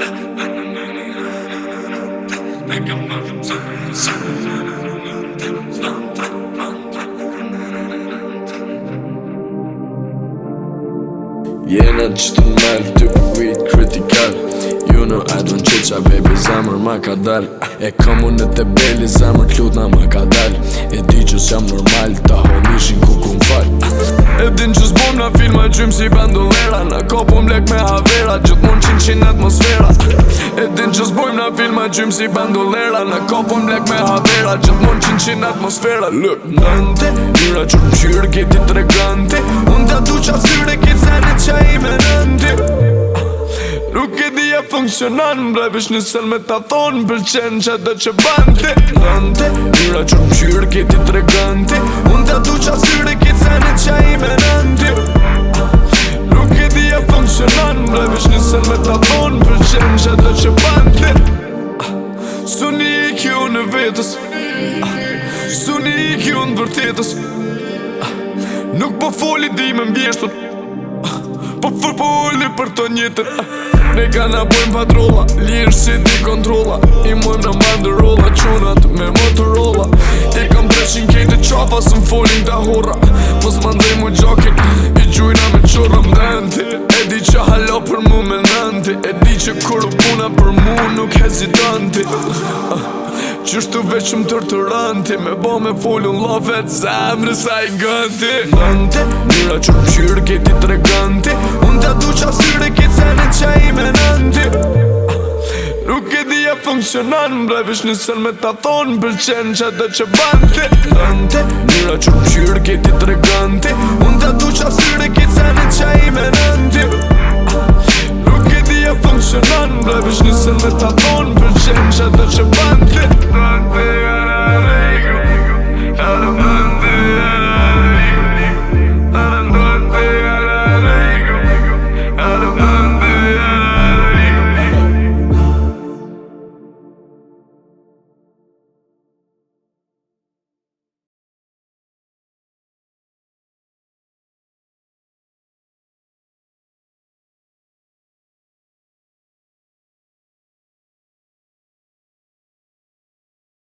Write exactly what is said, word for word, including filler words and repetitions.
Jena që të nalë ty ujt kritikal. You know I don't chicha baby, zamër ma ka dal. E kam unë të beli, zamër t'lutna ma ka dal. E di që s'jam normal, ta homishin ku ku m'fal. E din që s'bom na filma gjym si bandolera. Na kopu m'lek me havera, gjithmon qin qin atmosfera. E din që s'bojm na filma gjym si bandolera. Na kopu m'lek me havera, gjithmon qin qin atmosfera. Look, nante, njëra që m'qyrë kiti tregante. Unë ta du qa syre kitë zane qa i me nëndi. Nuk e di e funksionan, mbrevish një sel me ta thonë, pëlqen që do që bante. Nante, njëra që m'qyrë kiti tregante. Unë ta du qa syre kitë zane qa i me nëndi. Nuk e di e funksionan, mbrevish një sel me ta thonë, pëlqen që do që bante. Suni i kjo në vetës, suni i kjo në vërtetës. Nuk po foli di me mbjeshtut, po fërpolli për të njëtën. Ne ka na bojmë patrolla, lirë si di kontrolla. I mojmë në banderolla, qunat me Motorola. I kam treqind kejtë qapa, së m'folin ta horra. Mos m'andrej mu gjokin, i gjujna me qorra mdenti. E di që halo për mu me nanti. E di që kur puna për mu nuk hezitanti. Qështu veç më tërtëranti, me bo me folun lofet, zemrë sa i gënti. Nante, njëra që m'qyrë kiti treganti. Unë ta du qa syre kitë zane qa i me nëndi. Nuk e di e funksionan, mbrevish një sel me ta thonë, pëlqen qa do që bante. Nante, njëra që m'qyrë kiti treganti. Unë ta du qa syre kitë zane qa i me nëndi. Nuk e di e funksionan, mbrevish një sel me ta thonë, pëlqen qa do që bante.